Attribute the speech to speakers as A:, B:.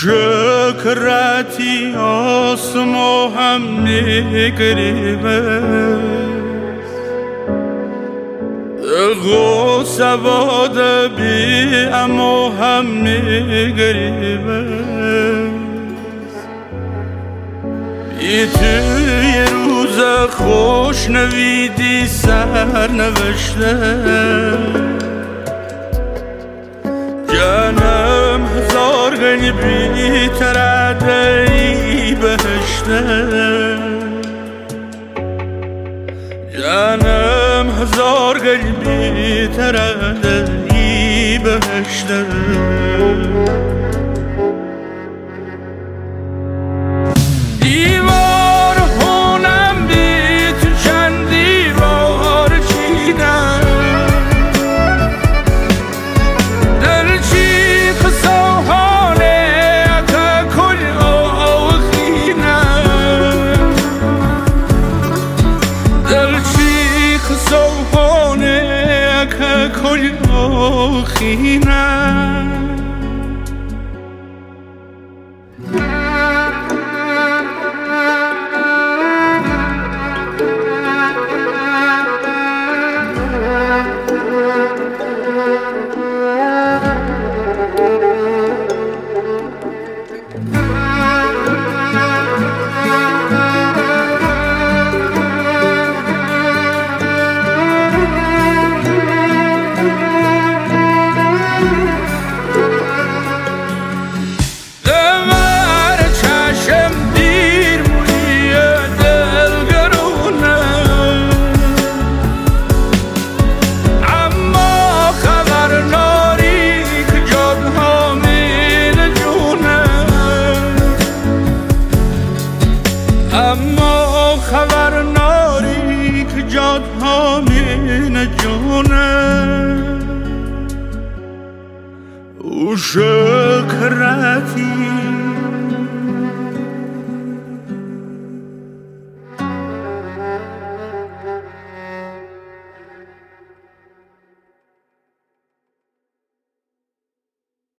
A: شکرتی آسما هم نگریبست دلگو سواد بی اما هم نگریبست بی توی روز خوش نویدی سر نوشته جانم هزار گنی بی تراده ای بهشته جانم هزار گنی بی تراده ای بهشته کل آخینه اما خبر ناری که جاد همین جونه او شکرتی